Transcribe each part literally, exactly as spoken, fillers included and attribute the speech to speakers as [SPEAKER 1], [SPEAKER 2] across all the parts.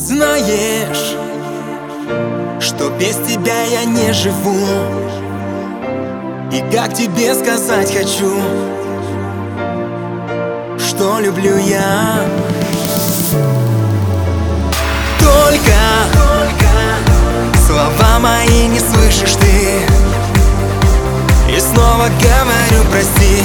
[SPEAKER 1] Знаешь, что без тебя я не живу. И как тебе сказать хочу, что люблю я. Только, только слова мои не слышишь ты. И снова говорю прости.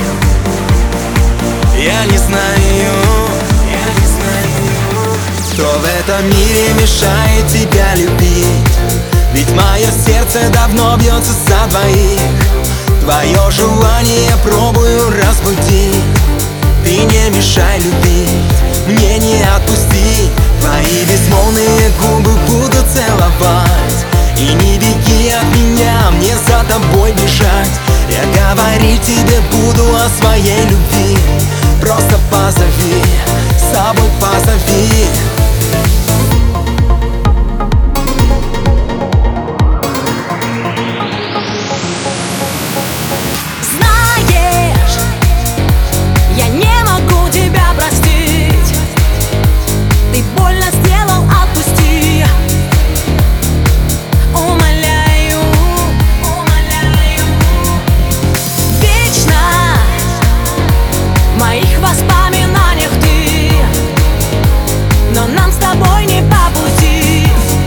[SPEAKER 1] Я не знаю, я не знаю, кто в этом мире мешает тебя любить. Ведь мое сердце давно бьется за двоих. Твое желание пробую разбудить. Ты не мешай любить, мне не отпусти. Твои безмолвные губы буду целовать. И не беги от меня, мне за тобой бежать. Я говорить тебе буду о своей любви. Просто позови, с собой позови.
[SPEAKER 2] Знаешь, я не могу тебя простить. Ты больно сделал, отпусти. Умоляю, умоляю. Вечно в моих воспоминаниях ты, но нам с тобой не по пути.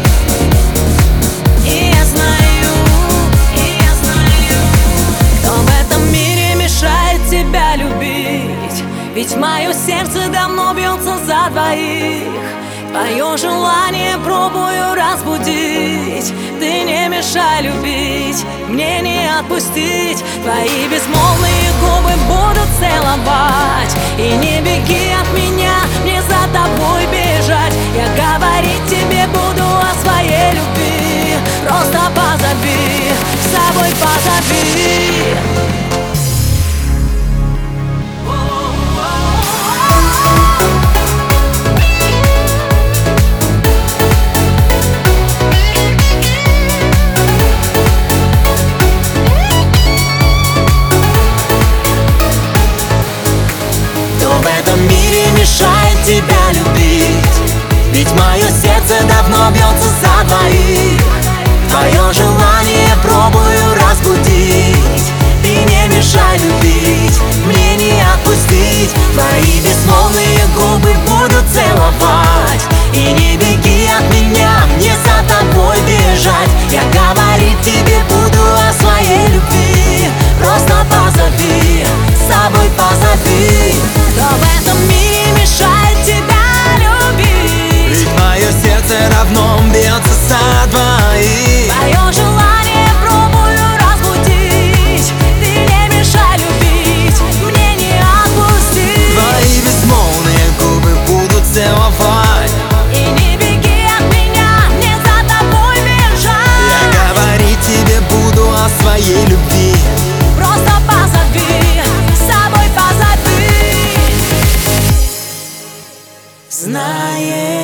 [SPEAKER 2] И я знаю, и я знаю, кто в этом мире мешает тебя любить. Ведь мое сердце давно бьется за двоих. Твое желание пробую разбудить. Ты не мешай любить, мне не отпустить. Твои безмолвные губы будут целовать. И не беги от меня, мне за тобой бежать. Я говорить тебе буду о своей любви. Просто позови, с собой позови. Мешает тебя любить. Ведь мое сердце давно бьется за двоих. Твое желание пробую разбудить. Ты не мешай любить, мне не отпустить. Твои безмолвные губы будут целовать. И не беги от меня, мне за тобой бежать. Я говорить тебе буду о своей любви. Просто позови, с собой позови. Кто в этом мире мешает тебя любить?
[SPEAKER 1] Ведь мое сердце равно бьется за двоих.
[SPEAKER 2] Твое желание пробую разбудить. Ты не мешай любить, мне не отпустить.
[SPEAKER 1] Твои безмолвные губы будут целовать.
[SPEAKER 2] И не беги от меня, мне за тобой бежать.
[SPEAKER 1] Я говорить тебе буду о своей любви.
[SPEAKER 2] Просто позови, с собой позови.
[SPEAKER 1] Знаешь,